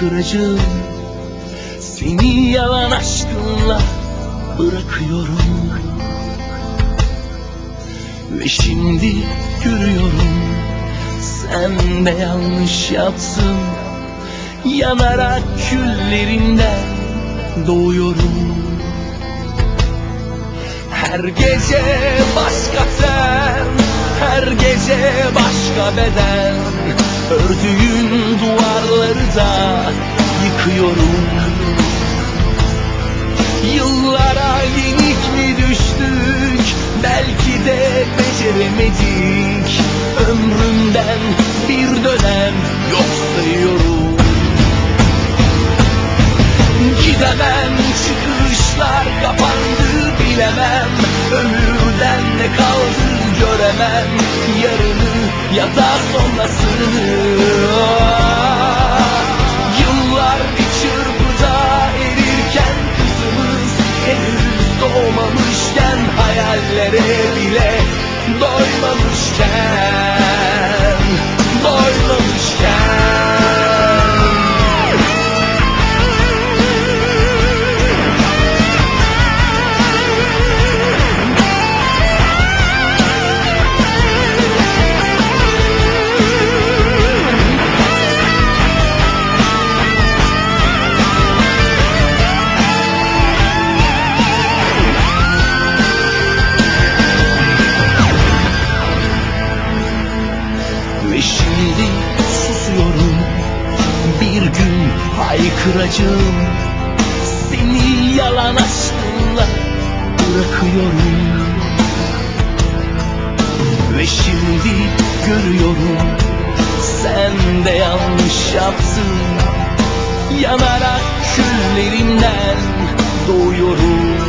haykıracağım. Seni yalan aşkınla bırakıyorum. Ve şimdi görüyorum, sen de yanlış yaptın. Yanarak küllerinden doğuyorum. Her gece başka sen, her gece başka beden. Ördüğün duvarları da yıkıyorum. Yıllara yenik mi düştük, belki de beceremedik. Ömrümden bir dönem yok sayıyorum. Gidemem, çıkışlar kapandı bilemem. Ömürden ne kaldı göremem. Yarını ya da sonrasını. Yıllar bir çırpıda erirken kızımız henüz doğmamışken, hayallere bile doymamışken, doymamışken. Ve şimdi susuyorum, bir gün haykıracağım. Seni yalan aşkınla bırakıyorum. Ve şimdi görüyorum, sen de yanlış yaptın. Yanarak küllerinden doğuyorum.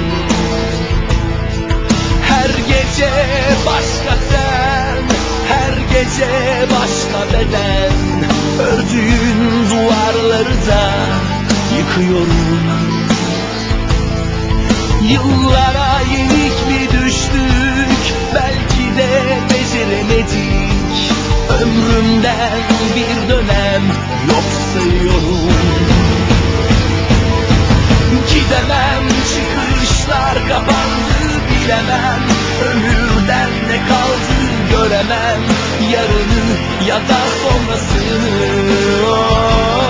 Her gece başka sen, her gece başka beden. Ördüğün duvarları da yıkıyorum. Yıllara yenik mi düştük, belki de beceremedik. Ömrümden bir dönem yok sayıyorum. Gidemem, çıkışlar kapandı bilemem. Ömürden ne kaldı göremem. Yarını ya da sonrasını.